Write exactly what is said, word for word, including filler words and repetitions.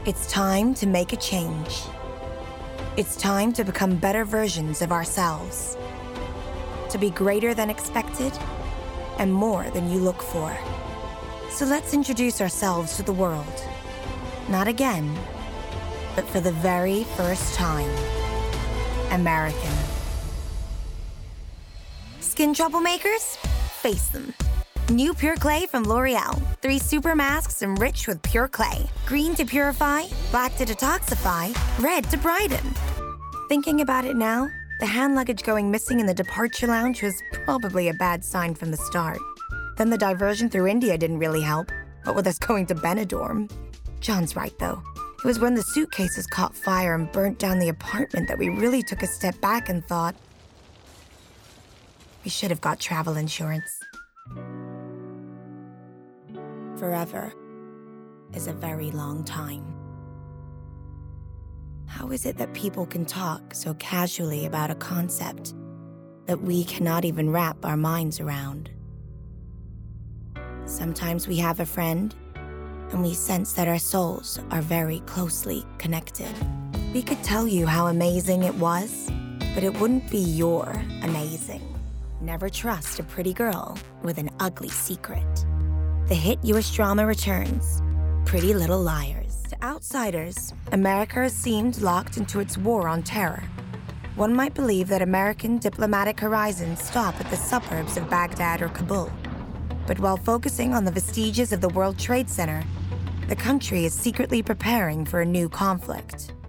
It's time to make a change. It's time to become better versions of ourselves. To be greater than expected and more than you look for. So let's introduce ourselves to the world. Not again, but for the very first time. American. Skin troublemakers? Face them. New Pure Clay from L'Oreal. Three super masks enriched with pure clay. Green to purify, black to detoxify, red to brighten. Thinking about it now, the hand luggage going missing in the departure lounge was probably a bad sign from the start. Then the diversion through India didn't really help, what with us going to Benidorm. John's right, though. It was when the suitcases caught fire and burnt down the apartment that we really took a step back and thought, we should have got travel insurance. Forever is a very long time. How is it that people can talk so casually about a concept that we cannot even wrap our minds around? Sometimes we have a friend, and we sense that our souls are very closely connected. We could tell you how amazing it was, but it wouldn't be your amazing. Never trust a pretty girl with an ugly secret. The hit U S drama returns, Pretty Little Liars. To outsiders, America seemed locked into its war on terror. One might believe that American diplomatic horizons stop at the suburbs of Baghdad or Kabul. But while focusing on the vestiges of the World Trade Center, the country is secretly preparing for a new conflict.